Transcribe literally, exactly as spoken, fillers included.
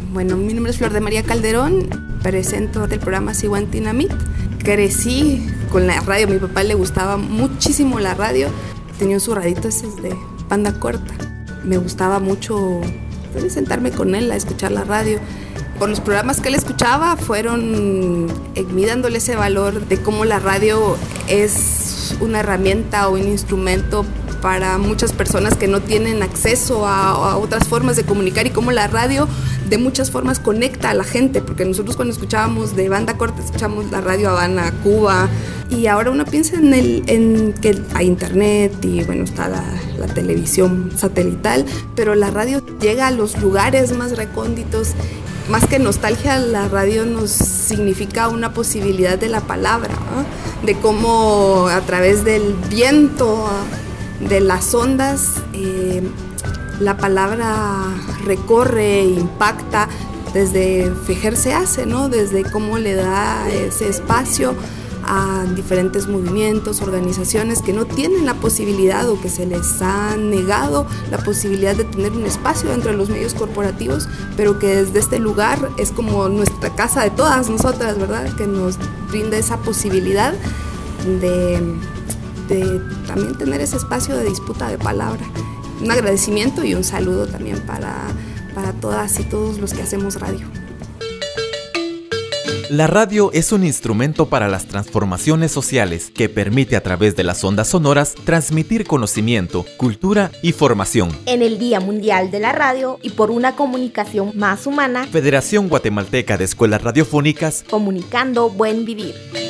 Bueno, mi nombre es Flor de María Calderón, presento el programa Sihuantinamit. Crecí con la radio, a mi papá le gustaba muchísimo la radio, tenía su radito ese de banda corta. Me gustaba mucho pues, sentarme con él a escuchar la radio. Por los programas que él escuchaba fueron eh, mí dándole ese valor de cómo la radio es una herramienta o un instrumento para muchas personas que no tienen acceso a, a otras formas de comunicar, y cómo la radio de muchas formas conecta a la gente, porque nosotros cuando escuchábamos de banda corta escuchamos la radio Habana, Cuba, y ahora uno piensa en, el, en que hay internet y bueno, está la, la televisión satelital, pero la radio llega a los lugares más recónditos. Más que nostalgia, la radio nos significa una posibilidad de la palabra, ¿no? De cómo a través del viento, de las ondas, eh, la palabra recorre, impacta, desde Fejer se hace, ¿no? Desde cómo le da ese espacio a diferentes movimientos, organizaciones que no tienen la posibilidad o que se les ha negado la posibilidad de tener un espacio dentro de los medios corporativos, pero que desde este lugar es como nuestra casa de todas nosotras, ¿verdad? Que nos brinda esa posibilidad de, de también tener ese espacio de disputa de palabra. Un agradecimiento y un saludo también para, para todas y todos los que hacemos radio. La radio es un instrumento para las transformaciones sociales que permite a través de las ondas sonoras transmitir conocimiento, cultura y formación. En el Día Mundial de la Radio y por una comunicación más humana, Federación Guatemalteca de Escuelas Radiofónicas, comunicando buen vivir.